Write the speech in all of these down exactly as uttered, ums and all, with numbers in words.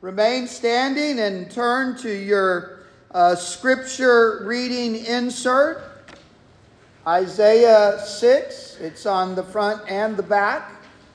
remain standing and turn to your uh, scripture reading insert. Isaiah six. It's on the front and the back.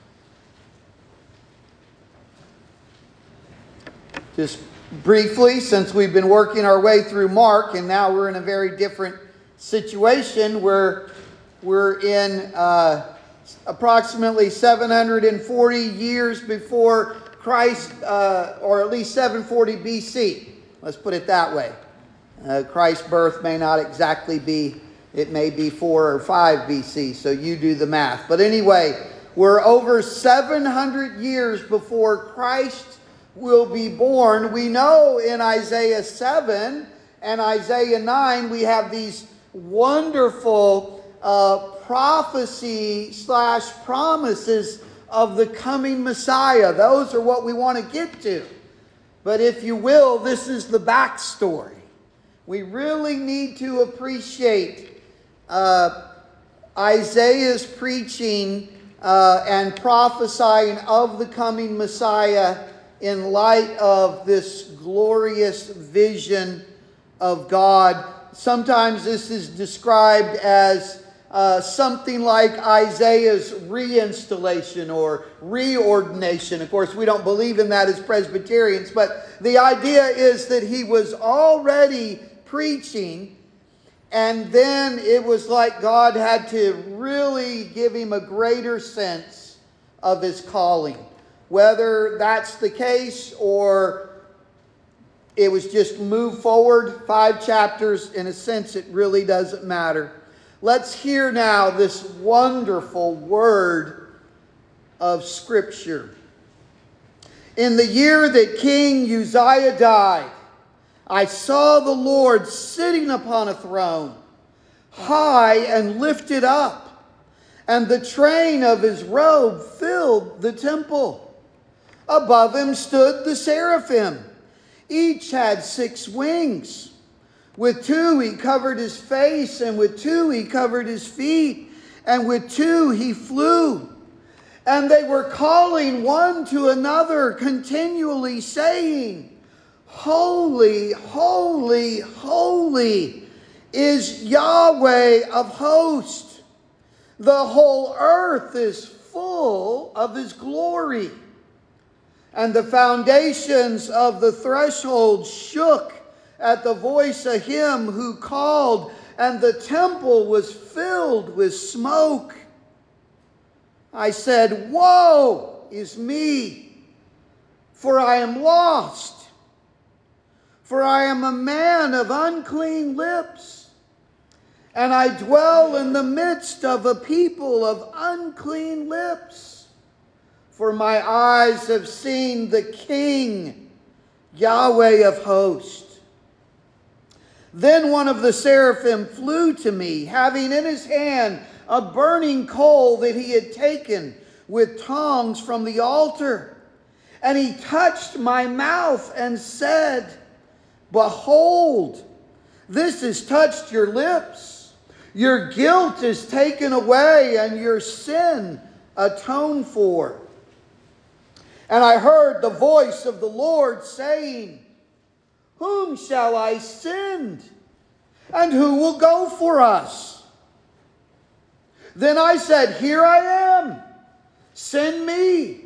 Just briefly, since we've been working our way through Mark, and now we're in a very different situation where we're in uh, approximately seven hundred forty years before Christ, uh, or at least seven forty B C. Let's put it that way. Uh, Christ's birth may not exactly be, it may be four or five B C, so you do the math. But anyway, we're over seven hundred years before Christ will be born. We know in Isaiah seven and Isaiah nine we have these wonderful uh, prophecy slash promises of the coming Messiah. Those are what we want to get to. But if you will, this is the backstory. We really need to appreciate uh, Isaiah's preaching uh, and prophesying of the coming Messiah in light of this glorious vision of God. Sometimes this is described as uh, something like Isaiah's reinstallation or reordination. Of course, we don't believe in that as Presbyterians, but the idea is that he was already preaching, and then it was like God had to really give him a greater sense of his calling. Whether that's the case or it was just move forward five chapters, in a sense, it really doesn't matter. Let's hear now this wonderful word of Scripture. In the year that King Uzziah died, I saw the Lord sitting upon a throne, high and lifted up, and the train of his robe filled the temple. Above him stood the seraphim. Each had six wings. With two he covered his face, and with two he covered his feet, and with two he flew. And they were calling one to another, continually saying, Holy, holy, holy is Yahweh of hosts. The whole earth is full of his glory. And the foundations of the threshold shook at the voice of him who called, and the temple was filled with smoke. I said, Woe is me, for I am lost, for I am a man of unclean lips, and I dwell in the midst of a people of unclean lips. For my eyes have seen the King, Yahweh of hosts. Then one of the seraphim flew to me, having in his hand a burning coal that he had taken with tongs from the altar. And he touched my mouth and said, Behold, this has touched your lips. Your guilt is taken away, and your sin atoned for. And I heard the voice of the Lord saying, Whom shall I send? And who will go for us? Then I said, Here I am. Send me.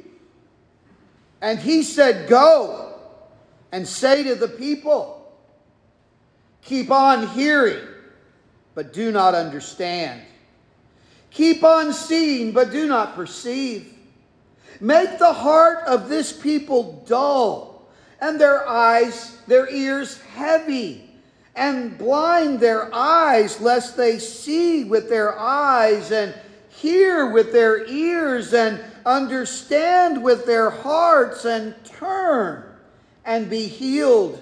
And he said, Go and say to the people, Keep on hearing, but do not understand. Keep on seeing, but do not perceive. Make the heart of this people dull, and their eyes, their ears heavy, and blind their eyes, lest they see with their eyes, and hear with their ears, and understand with their hearts, and turn and be healed.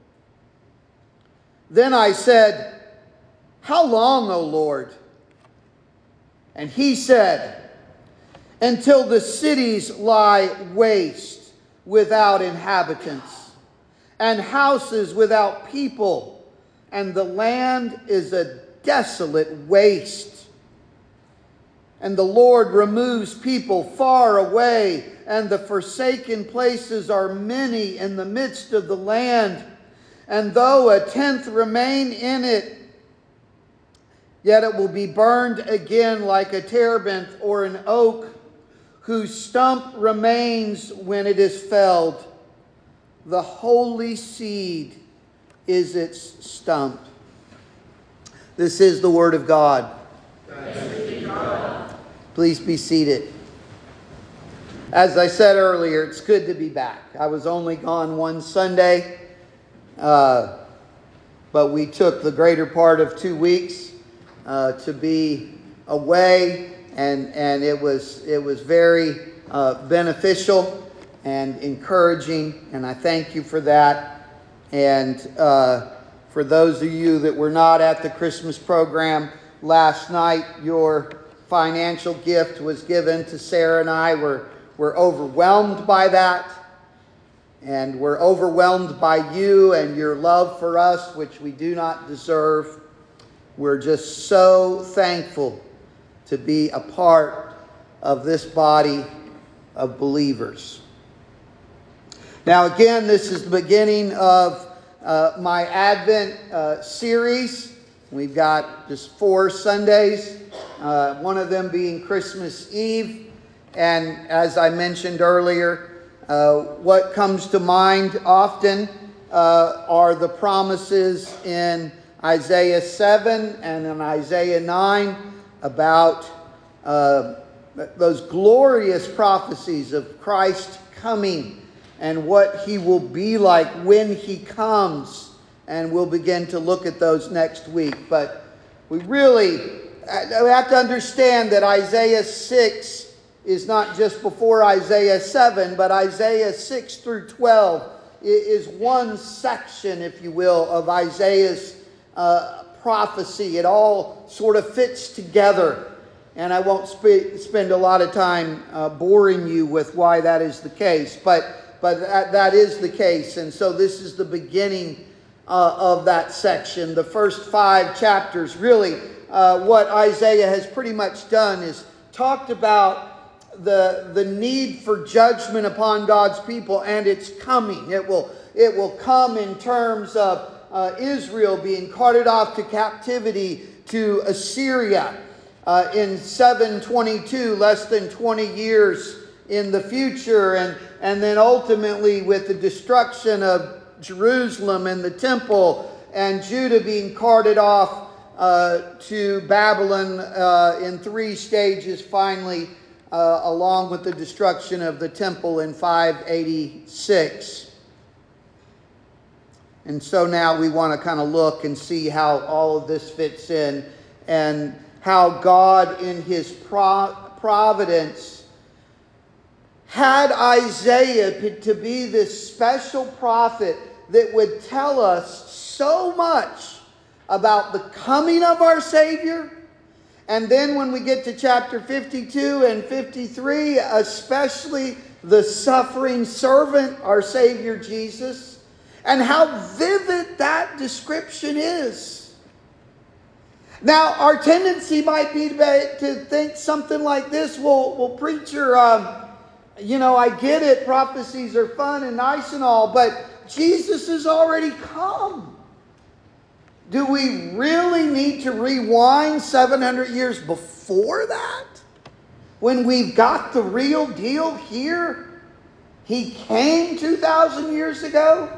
Then I said, How long, O Lord? And he said, Until the cities lie waste without inhabitants, and houses without people, and the land is a desolate waste. And the Lord removes people far away, and the forsaken places are many in the midst of the land. And though a tenth remain in it, yet it will be burned again like a terebinth or an oak, whose stump remains when it is felled. The holy seed is its stump. This is the word of God. Thanks be to God. Please be seated. As I said earlier, it's good to be back. I was only gone one Sunday, uh, but we took the greater part of two weeks uh, to be away, and and it was it was very uh, beneficial and encouraging, and I thank you for that. And uh, for those of you that were not at the Christmas program last night, your financial gift was given to Sarah and I. We're, we're overwhelmed by that. And we're overwhelmed by you and your love for us, which we do not deserve. We're just so thankful to be a part of this body of believers. Now again, this is the beginning of uh, my Advent uh, series. We've got just four Sundays, uh, one of them being Christmas Eve. And as I mentioned earlier, uh, what comes to mind often uh, are the promises in Isaiah seven and in Isaiah nine about uh, those glorious prophecies of Christ coming and what he will be like when he comes. And we'll begin to look at those next week. But we really we have to understand that Isaiah six is not just before Isaiah seven, but Isaiah six through twelve is one section, if you will, of Isaiah's uh, prophecy. It all sort of fits together. And I won't sp- spend a lot of time uh, boring you with why that is the case. But, but that, that is the case. And so this is the beginning Uh, of that section. The first five chapters, really, uh, what Isaiah has pretty much done is talked about the, the need for judgment upon God's people and its coming. It will, it will come in terms of uh, Israel being carted off to captivity to Assyria uh, in seven twenty-two, less than twenty years in the future, and, and then ultimately with the destruction of Jerusalem and the temple, and Judah being carted off uh, to Babylon uh, in three stages finally, uh, along with the destruction of the temple in five eighty-six. And so now we want to kind of look and see how all of this fits in, and how God in his pro- providence had Isaiah to be this special prophet that would tell us so much about the coming of our Savior. And then when we get to chapter fifty-two and fifty-three, especially the suffering servant, our Savior Jesus, and how vivid that description is. Now, our tendency might be to think something like this. Well, well preacher, um, you know, I get it. Prophecies are fun and nice and all, but Jesus has already come. Do we really need to rewind seven hundred years before that? When we've got the real deal here? He came two thousand years ago?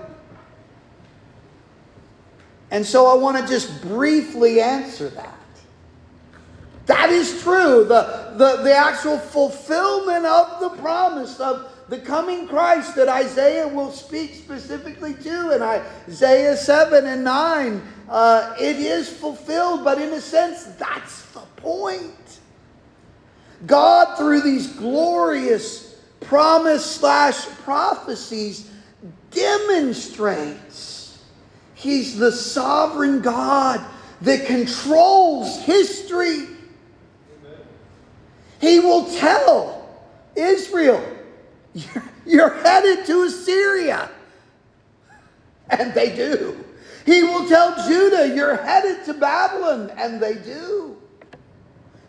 And so I want to just briefly answer that. That is true. The, the, the actual fulfillment of the promise of the coming Christ that Isaiah will speak specifically to in Isaiah seven and nine, uh, it is fulfilled, but in a sense, that's the point. God, through these glorious promise slash prophecies, demonstrates He's the sovereign God that controls history. He will tell Israel, You're, you're headed to Assyria. And they do. He will tell Judah, you're headed to Babylon. And they do.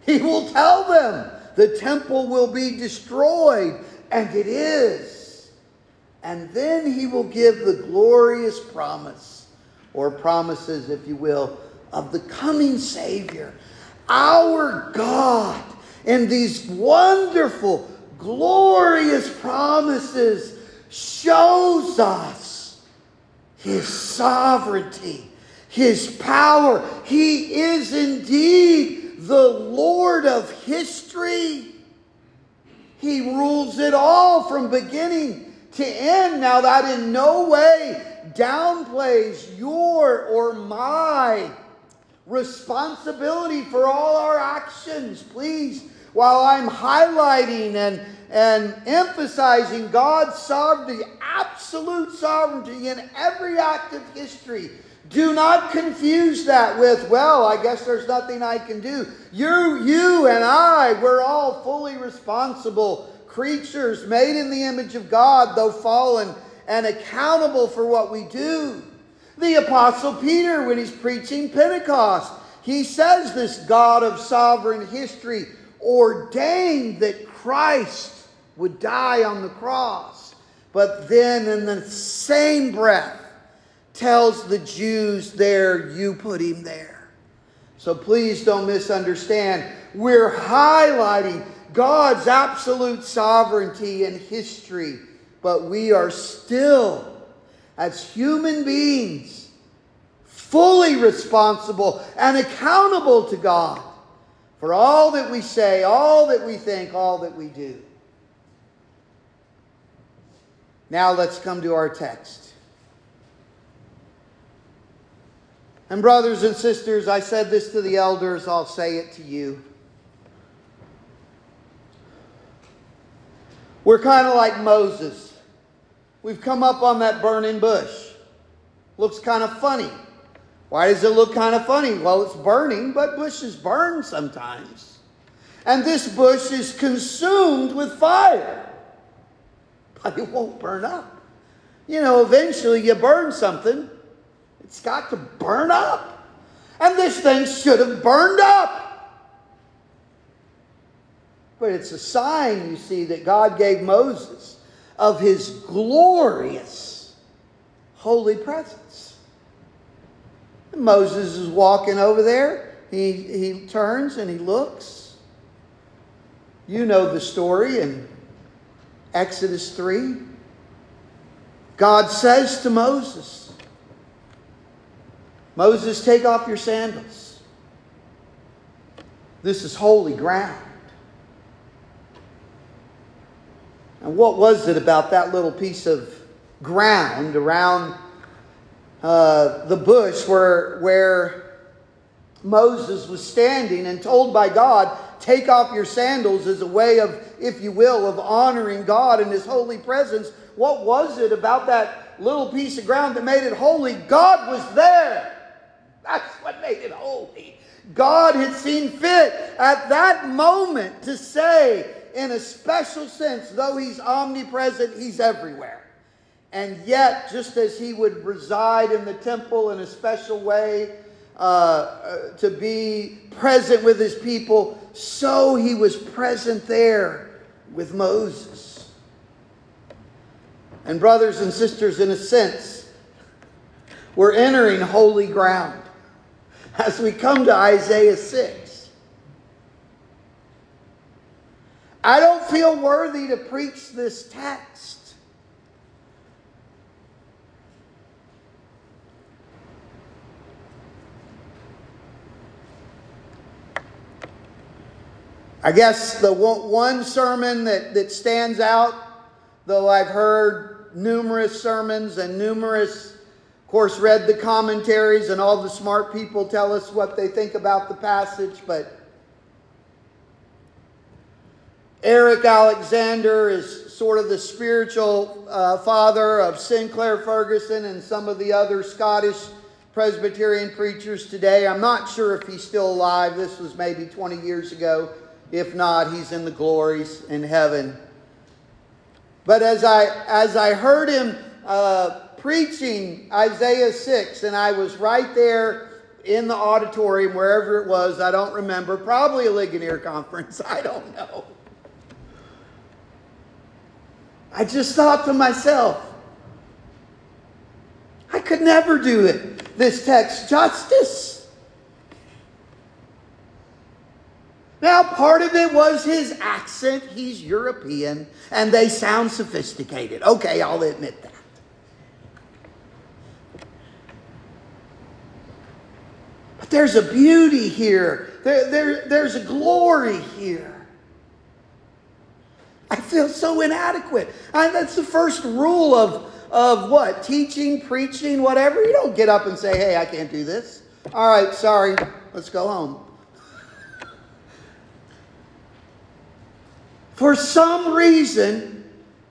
He will tell them the temple will be destroyed, and it is. And then he will give the glorious promise, or promises, if you will, of the coming Savior. Our God, in these wonderful, glorious promises, shows us His sovereignty, His power. He is indeed the Lord of history. He rules it all from beginning to end. Now that in no way downplays your or my responsibility for all our actions. Please, while I'm highlighting and, and emphasizing God's sovereignty, absolute sovereignty in every act of history, do not confuse that with, well, I guess there's nothing I can do. You, you and I, we're all fully responsible creatures made in the image of God, though fallen, and accountable for what we do. The Apostle Peter, when he's preaching Pentecost, he says this God of sovereign history ordained that Christ would die on the cross. But then in the same breath, tells the Jews there, you put him there. So please don't misunderstand. We're highlighting God's absolute sovereignty in history, but we are still, as human beings, fully responsible and accountable to God for all that we say, all that we think, all that we do. Now let's come to our text. And brothers and sisters, I said this to the elders, I'll say it to you. We're kind of like Moses. We've come up on that burning bush. Looks kind of funny. Why does it look kind of funny? Well, it's burning, but bushes burn sometimes. And this bush is consumed with fire. But it won't burn up. You know, eventually you burn something, it's got to burn up. And this thing should have burned up. But it's a sign, you see, that God gave Moses of His glorious holy presence. And Moses is walking over there. He, he turns and he looks. You know the story in Exodus three. God says to Moses, Moses, take off your sandals. This is holy ground. And what was it about that little piece of ground around uh, the bush where, where Moses was standing and told by God, take off your sandals as a way of, if you will, of honoring God in His holy presence? What was it about that little piece of ground that made it holy? God was there. That's what made it holy. God had seen fit at that moment to say, in a special sense, though He's omnipresent, He's everywhere. And yet, just as He would reside in the temple in a special way, uh, uh, to be present with His people, so He was present there with Moses. And brothers and sisters, in a sense, we're entering holy ground as we come to Isaiah six. I don't feel worthy to preach this text. I guess the one sermon that, that stands out, though I've heard numerous sermons and numerous, of course, read the commentaries, and all the smart people tell us what they think about the passage, but Eric Alexander is sort of the spiritual uh, father of Sinclair Ferguson and some of the other Scottish Presbyterian preachers today. I'm not sure if he's still alive. This was maybe twenty years ago. If not, he's in the glories in heaven. But as I as I heard him uh, preaching Isaiah six, and I was right there in the auditorium, wherever it was, I don't remember, probably a Ligonier conference, I don't know. I just thought to myself, I could never do it, this text justice. Now, part of it was his accent. He's European, and they sound sophisticated. Okay, I'll admit that. But there's a beauty here. There, there, there's a glory here. I feel so inadequate. And that's the first rule of, of what? Teaching, preaching, whatever. You don't get up and say, hey, I can't do this. All right, sorry, let's go home. For some reason,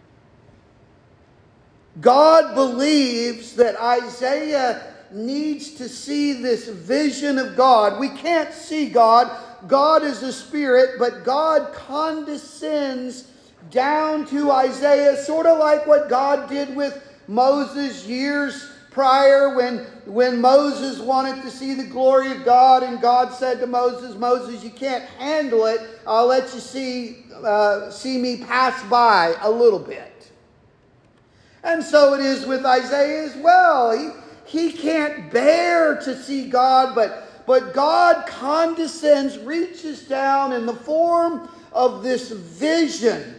God believes that Isaiah needs to see this vision of God. We can't see God. God is a spirit, but God condescends down to Isaiah, sort of like what God did with Moses years prior when, when Moses wanted to see the glory of God, and God said to Moses, Moses, you can't handle it. I'll let you see, uh, see me pass by a little bit. And so it is with Isaiah as well. He, he can't bear to see God, but, but God condescends, reaches down in the form of this vision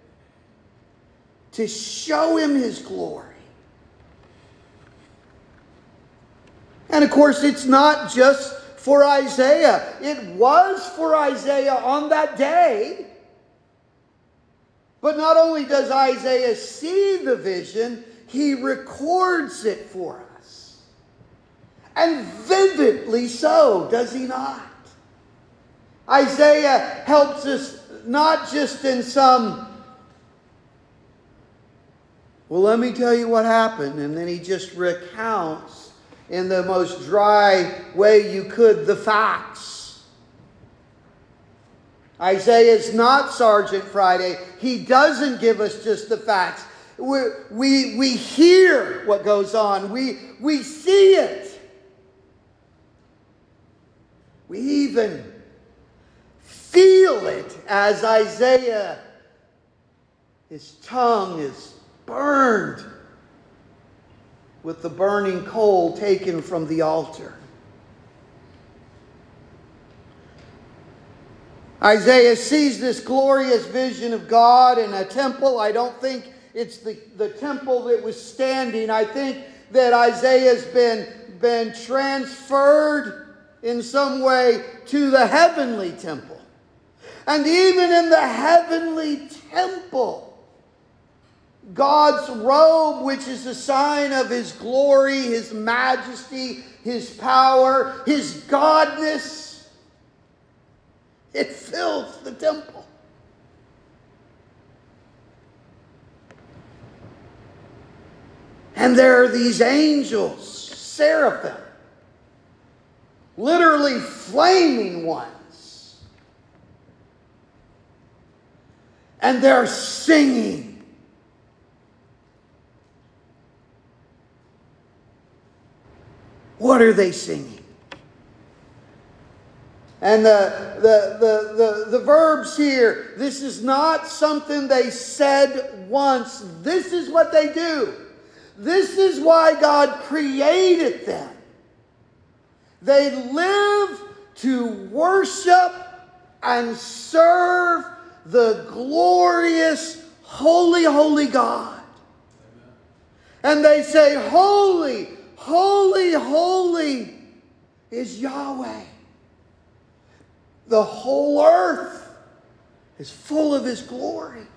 to show him his glory. And of course, it's not just for Isaiah. It was for Isaiah on that day. But not only does Isaiah see the vision, he records it for us. And vividly so, does he not? Isaiah helps us not just in some, well, let me tell you what happened, and then he just recounts in the most dry way you could the facts. Isaiah is not Sergeant Friday. He doesn't give us just the facts. We, we, we hear what goes on. We, we see it. We even feel it as Isaiah, his tongue is burned with the burning coal taken from the altar. Isaiah sees this glorious vision of God in a temple. I don't think it's the, the temple that was standing. I think that Isaiah's been, been transferred in some way to the heavenly temple. And even in the heavenly temple, God's robe, which is a sign of his glory, his majesty, his power, his godness, it fills the temple. And there are these angels, seraphim, literally flaming ones. And they're singing. What are they singing? And the, the, the, the, the verbs here, this is not something they said once. This is what they do. This is why God created them. They live to worship and serve the glorious, holy, holy God. And they say, holy, holy, holy is Yahweh. The whole earth is full of his glory.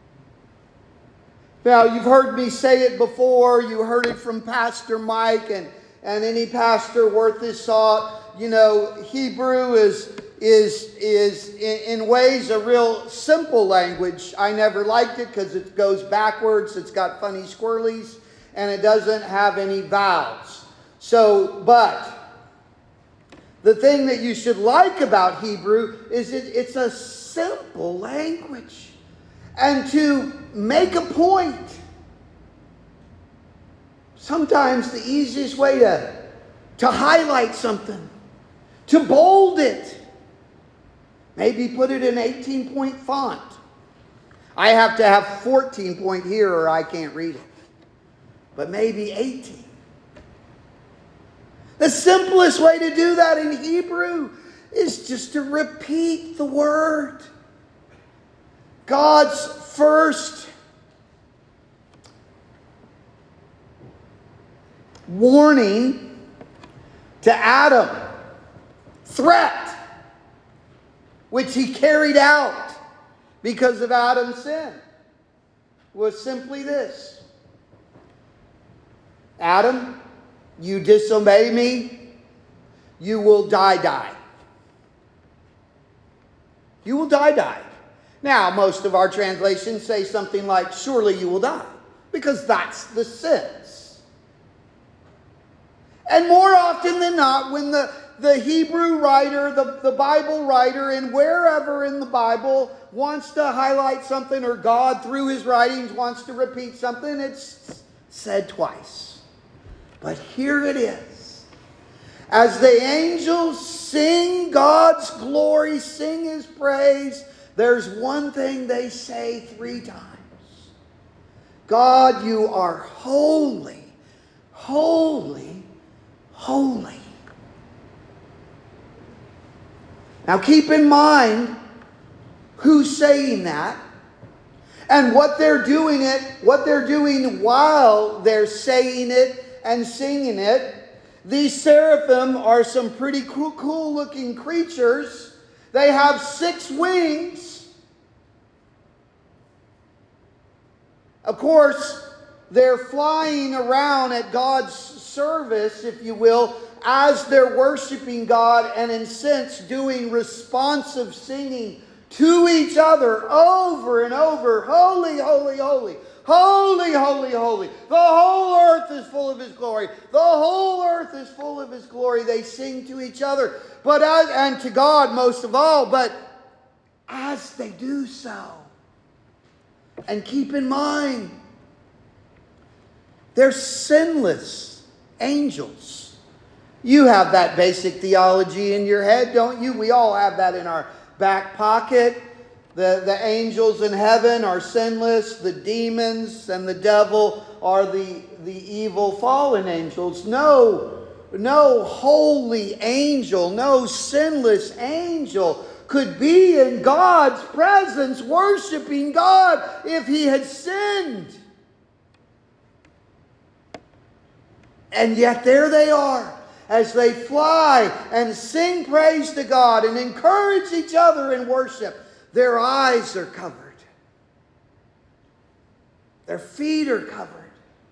Now, you've heard me say it before. You heard it from Pastor Mike and, and any pastor worth his salt. You know, Hebrew is, is, is in, in ways a real simple language. I never liked it because it goes backwards. It's got funny squirrelies. And it doesn't have any vowels. So, but the thing that you should like about Hebrew is it, it's a simple language. And to make a point, sometimes the easiest way to, to highlight something to bold it. Maybe put it in eighteen point font. I have to have fourteen point here or I can't read it. But maybe eighteen. The simplest way to do that in Hebrew is just to repeat the word. God's first warning to Adam, threat, which he carried out because of Adam's sin, was simply this: Adam, you disobey me, you will die, die. You will die, die. Now, most of our translations say something like, surely you will die, because that's the sense. And more often than not, when the, the Hebrew writer, the, the Bible writer, and wherever in the Bible wants to highlight something, or God through his writings wants to repeat something, it's said twice. But here it is. As the angels sing God's glory, sing his praise, there's one thing they say three times. God, you are holy, holy, holy. Now keep in mind who's saying that and what they're doing it, what they're doing while they're saying it and singing it. These seraphim are some pretty cool, cool looking creatures. They have six wings. Of course, they're flying around at God's service, if you will, as they're worshiping God, and in sense doing responsive singing to each other over and over. Holy, holy, holy. Holy, holy, holy. The whole earth is full of his glory. The whole earth is full of his glory. They sing to each other, but as, and to God most of all. But as they do so, and keep in mind, they're sinless angels. You have that basic theology in your head, don't you? We all have that in our back pocket. The, the angels in heaven are sinless. The demons and the devil are the, the evil fallen angels. No, no holy angel, no sinless angel could be in God's presence worshiping God if he had sinned. And yet there they are as they fly and sing praise to God and encourage each other in worship. Their eyes are covered. Their feet are covered.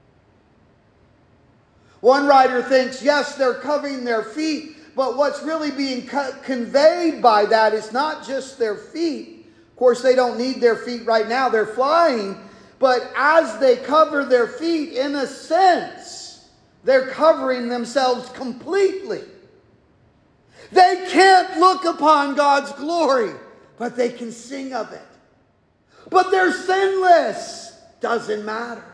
One writer thinks, yes, they're covering their feet, but what's really being co- conveyed by that is not just their feet. Of course, they don't need their feet right now. They're flying. But as they cover their feet, in a sense, they're covering themselves completely. They can't look upon God's glory, but they can sing of it. But they're sinless. Doesn't matter.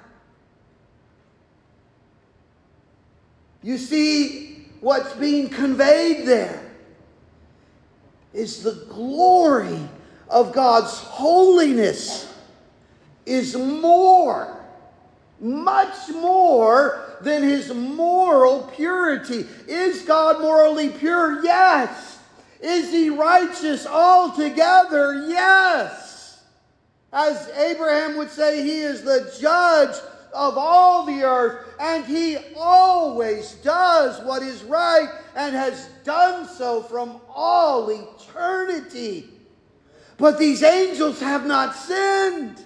You see, what's being conveyed there is the glory of God's holiness is more, much more than his moral purity. Is God morally pure? Yes. Is he righteous altogether? Yes. As Abraham would say, he is the judge of all the earth, and he always does what is right and has done so from all eternity. But these angels have not sinned.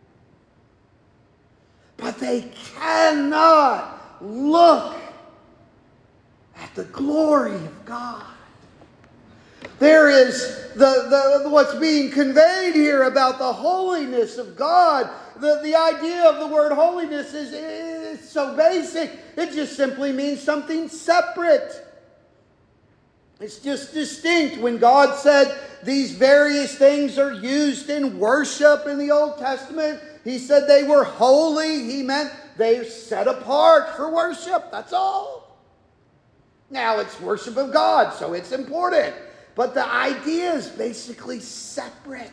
But they cannot look at the glory of God. There is the, the what's being conveyed here about the holiness of God. The, the idea of the word holiness is, is so basic. It just simply means something separate. It's just distinct. When God said these various things are used in worship in the Old Testament, he said they were holy. He meant they're set apart for worship. That's all. Now, it's worship of God, so it's important. But the idea is basically separate.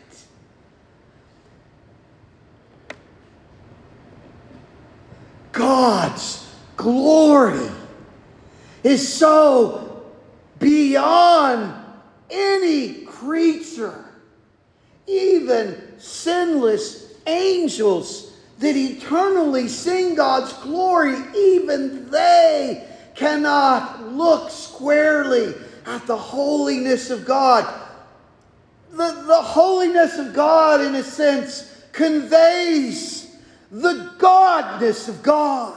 God's glory is so beyond any creature, even sinless angels that eternally sing God's glory, even they cannot look squarely at the holiness of God. The, the holiness of God, in a sense, conveys the godness of God.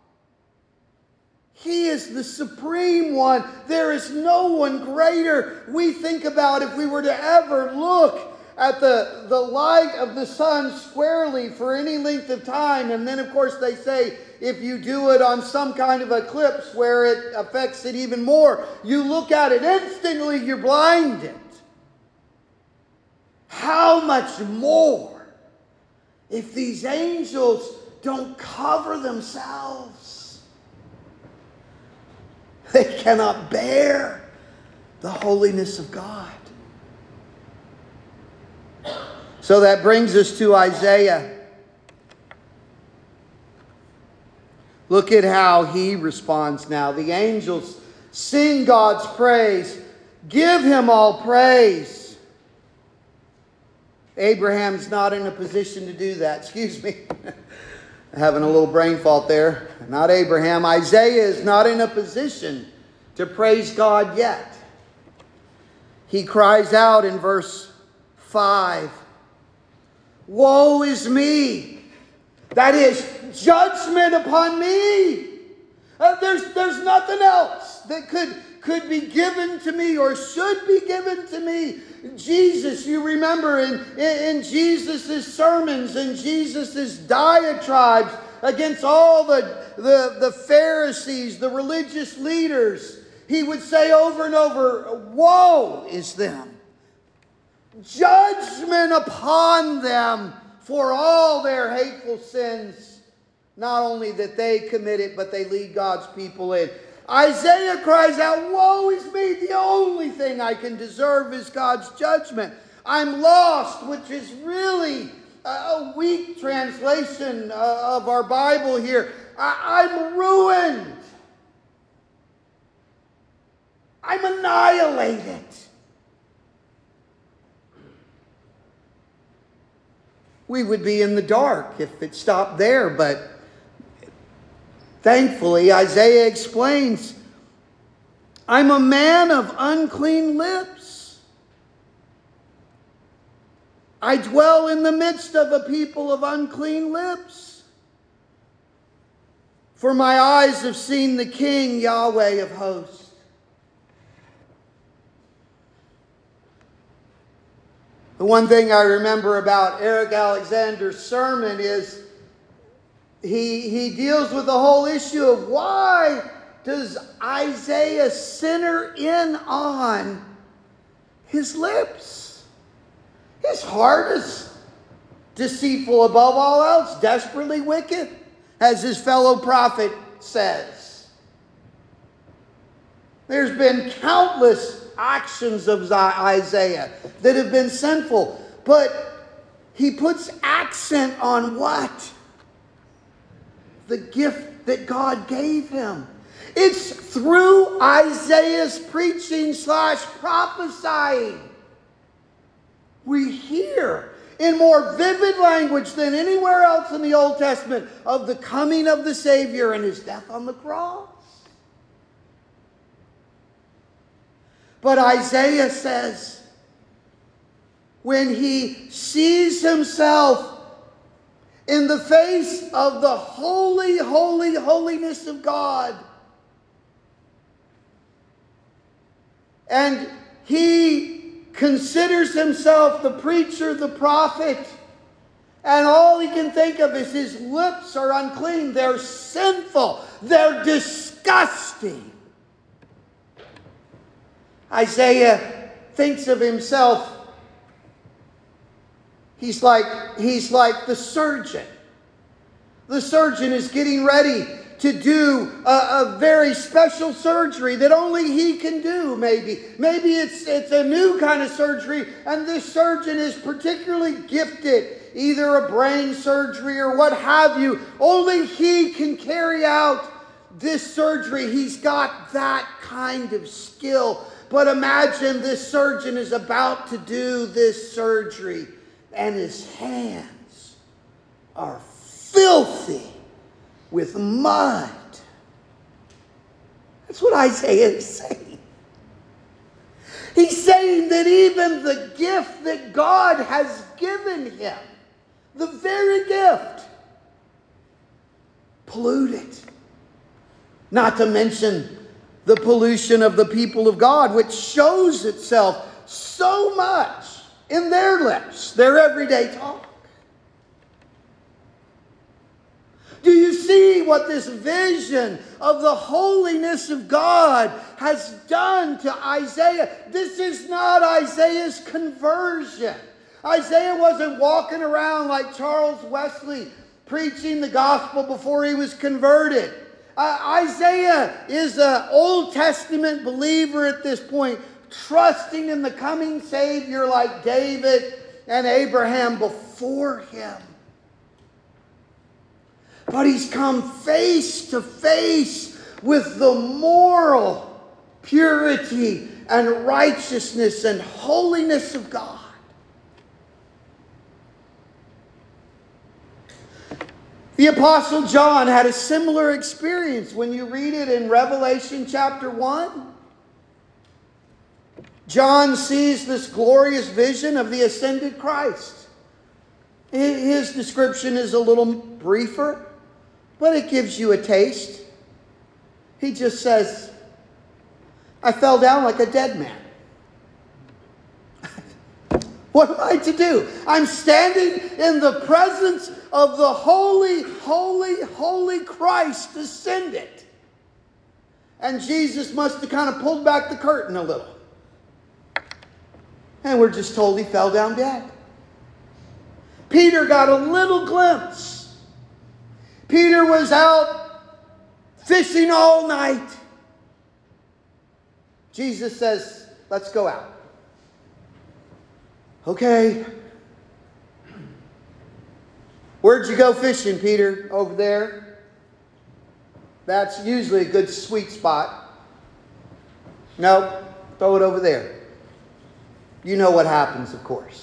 He is the supreme one. There is no one greater. We think about if we were to ever look at the, the light of the sun squarely for any length of time. And then, of course, they say if you do it on some kind of eclipse where it affects it even more, you look at it instantly, you're blinded. How much more if these angels don't cover themselves? They cannot bear the holiness of God. So that brings us to Isaiah. Look at how he responds now. The angels sing God's praise. Give him all praise. Abraham's not in a position to do that. Excuse me. Having a little brain fault there. Not Abraham. Isaiah is not in a position to praise God yet. He cries out in verse five. Woe is me. That is judgment upon me. Uh, there's, there's nothing else that could, could be given to me or should be given to me. Jesus, you remember in, in, in Jesus' sermons and Jesus' diatribes against all the, the, the Pharisees, the religious leaders, he would say over and over, woe is them. Judgment upon them for all their hateful sins. Not only that they commit it, but they lead God's people in. Isaiah cries out, woe is me. The only thing I can deserve is God's judgment. I'm lost, which is really a weak translation of our Bible here. I- I'm ruined. I'm annihilated. We would be in the dark if it stopped there, but thankfully Isaiah explains, I'm a man of unclean lips. I dwell in the midst of a people of unclean lips. For my eyes have seen the King, Yahweh of hosts. The one thing I remember about Eric Alexander's sermon is he, he deals with the whole issue of why does Isaiah center in on his lips? His heart is deceitful above all else, desperately wicked, as his fellow prophet says. There's been countless actions of Isaiah that have been sinful, but he puts accent on what? The gift that God gave him. It's through Isaiah's preaching slash prophesying we hear in more vivid language than anywhere else in the Old Testament of the coming of the Savior and his death on the cross. But Isaiah says, when he sees himself in the face of the holy, holy, holiness of God, and he considers himself the preacher, the prophet, and all he can think of is his lips are unclean, they're sinful, they're disgusting. Isaiah thinks of himself, he's like, he's like the surgeon. The surgeon is getting ready to do a, a very special surgery that only he can do, maybe. Maybe it's, it's a new kind of surgery, and this surgeon is particularly gifted, either a brain surgery or what have you. Only he can carry out this surgery. He's got that kind of skill. But imagine this surgeon is about to do this surgery, and his hands are filthy with mud. That's what Isaiah is saying. He's saying that even the gift that God has given him, the very gift, polluted. Not to mention the pollution of the people of God, which shows itself so much in their lips, their everyday talk. Do you see what this vision of the holiness of God has done to Isaiah? This is not Isaiah's conversion. Isaiah wasn't walking around like Charles Wesley preaching the gospel before he was converted. Uh, Isaiah is an Old Testament believer at this point, trusting in the coming Savior like David and Abraham before him. But he's come face to face with the moral purity and righteousness and holiness of God. The Apostle John had a similar experience when you read it in Revelation chapter one. John sees this glorious vision of the ascended Christ. His description is a little briefer, but it gives you a taste. He just says, I fell down like a dead man. What am I to do? I'm standing in the presence of the holy, holy, holy Christ ascended. And Jesus must have kind of pulled back the curtain a little. And we're just told he fell down dead. Peter got a little glimpse. Peter was out fishing all night. Jesus says, let's go out. Okay. Where'd you go fishing, Peter? Over there. That's usually a good sweet spot. No, throw it over there. You know what happens, of course.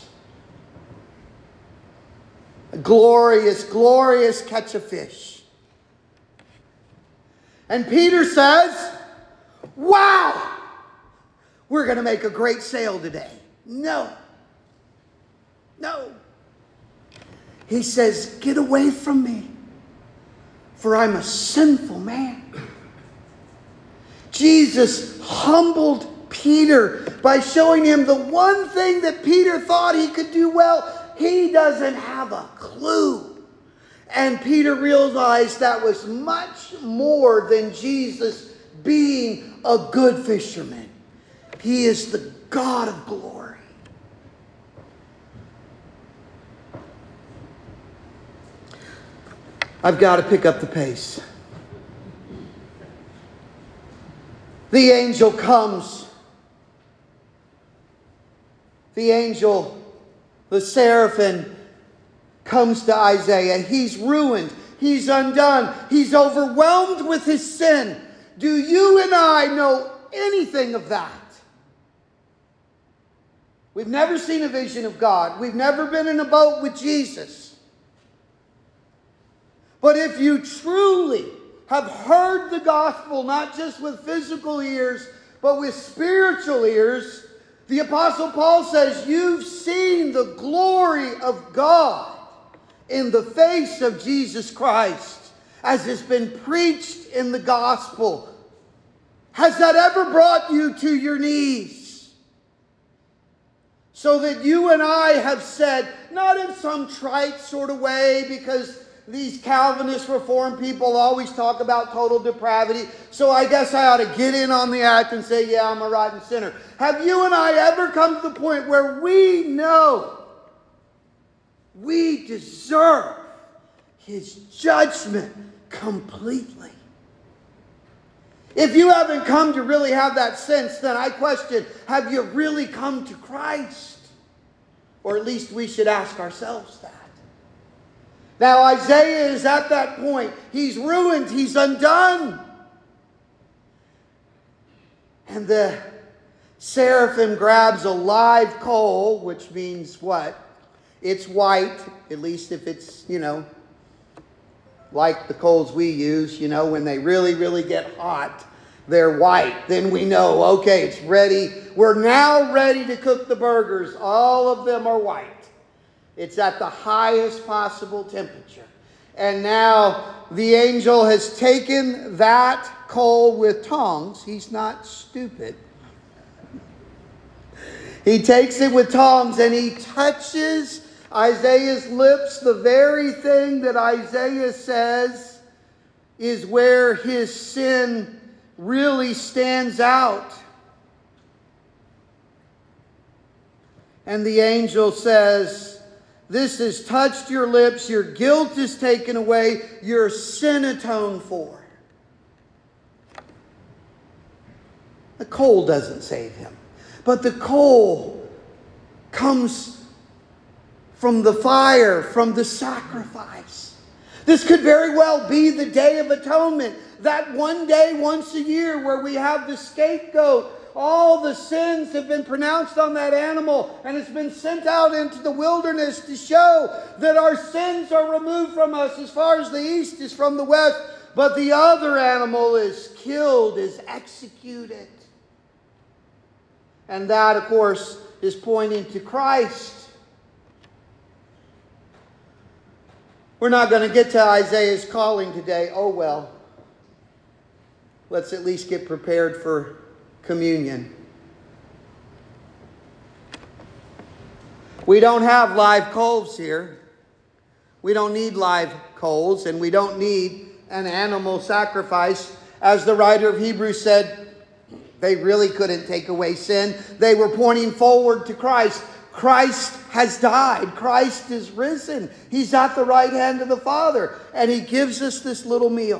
A glorious, glorious catch of fish. And Peter says, wow, we're going to make a great sail today. No. No. He says, get away from me, for I'm a sinful man. Jesus humbled Peter by showing him the one thing that Peter thought he could do well. He doesn't have a clue. And Peter realized that was much more than Jesus being a good fisherman. He is the God of glory. I've got to pick up the pace. The angel comes. The angel, the seraphim, comes to Isaiah. He's ruined. He's undone. He's overwhelmed with his sin. Do you and I know anything of that? We've never seen a vision of God. We've never been in a boat with Jesus. But if you truly have heard the gospel, not just with physical ears, but with spiritual ears, the Apostle Paul says you've seen the glory of God in the face of Jesus Christ as has been preached in the gospel. Has that ever brought you to your knees? So that you and I have said, not in some trite sort of way, because these Calvinist Reformed people always talk about total depravity, so I guess I ought to get in on the act and say, yeah, I'm a rotten sinner. Have you and I ever come to the point where we know we deserve His judgment completely? If you haven't come to really have that sense, then I question, have you really come to Christ? Or at least we should ask ourselves that. Now Isaiah is at that point. He's ruined. He's undone. And the seraphim grabs a live coal, which means what? It's white, at least if it's, you know, like the coals we use, you know, when they really, really get hot, they're white. Then we know, okay, it's ready. We're now ready to cook the burgers. All of them are white. It's at the highest possible temperature. And now the angel has taken that coal with tongs. He's not stupid. He takes it with tongs and he touches Isaiah's lips, the very thing that Isaiah says is where his sin really stands out. And the angel says, this has touched your lips, your guilt is taken away, your sin atoned for. The coal doesn't save him, but the coal comes from the fire, from the sacrifice. This could very well be the Day of Atonement. That one day, once a year, where we have the scapegoat. All the sins have been pronounced on that animal, and it's been sent out into the wilderness to show that our sins are removed from us as far as the east is from the west. But the other animal is killed, is executed. And that, of course, is pointing to Christ. We're not going to get to Isaiah's calling today. Oh well. Let's at least get prepared for communion. We don't have live coals here. We don't need live coals, and we don't need an animal sacrifice. As the writer of Hebrews said, they really couldn't take away sin. They were pointing forward to Christ. Christ has died. Christ is risen. He's at the right hand of the Father. And He gives us this little meal.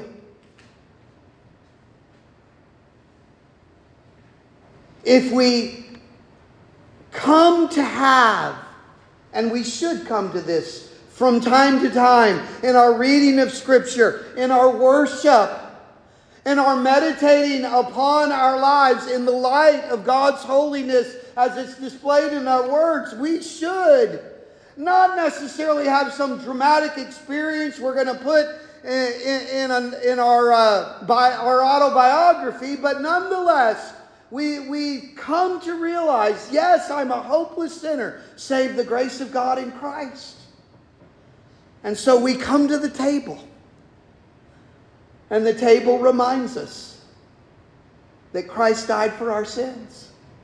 If we come to have, and we should come to this from time to time in our reading of Scripture, in our worship, in our meditating upon our lives in the light of God's holiness as it's displayed in our words, we should not necessarily have some dramatic experience we're going to put in, in, in, in our, uh, bi- our autobiography, but nonetheless, we, we come to realize, yes, I'm a hopeless sinner, save the grace of God in Christ. And so we come to the table. And the table reminds us that Christ died for our sins.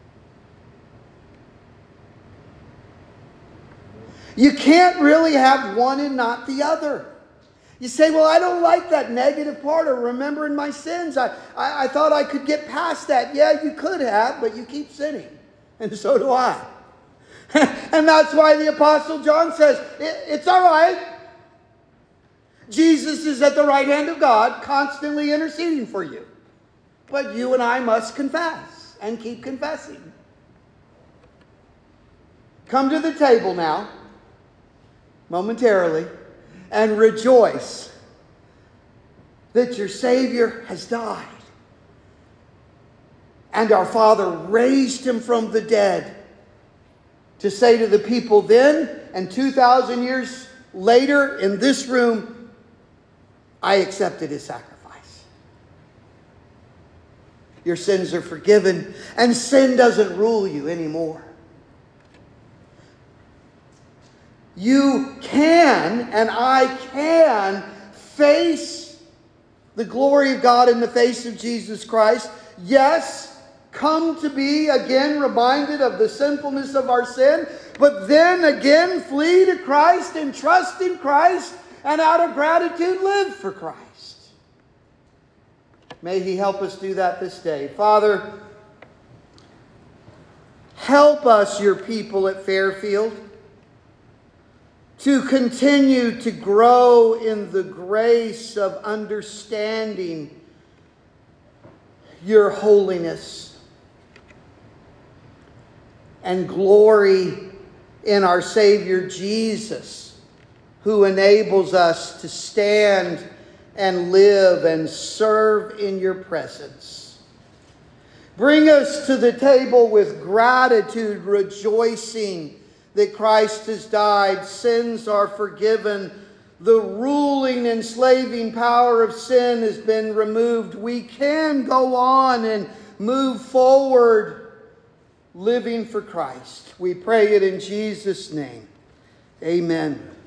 You can't really have one and not the other. You say, well, I don't like that negative part of remembering my sins. I, I, I thought I could get past that. Yeah, you could have, but you keep sinning. And so do I. And that's why the Apostle John says, it, it's all right. Jesus is at the right hand of God, constantly interceding for you. But you and I must confess and keep confessing. Come to the table now, momentarily, and rejoice that your Savior has died. And our Father raised Him from the dead to say to the people then and two thousand years later in this room, I accepted His sacrifice. Your sins are forgiven, and sin doesn't rule you anymore. You can, and I can, face the glory of God in the face of Jesus Christ. Yes, come to be again reminded of the sinfulness of our sin, but then again flee to Christ and trust in Christ, and out of gratitude live for Christ. May He help us do that this day. Father, help us, your people at Fairfield, to continue to grow in the grace of understanding your holiness, and glory in our Savior Jesus, who enables us to stand and live and serve in your presence. Bring us to the table with gratitude, rejoicing that Christ has died, sins are forgiven, the ruling, enslaving power of sin has been removed. We can go on and move forward living for Christ. We pray it in Jesus' name. Amen.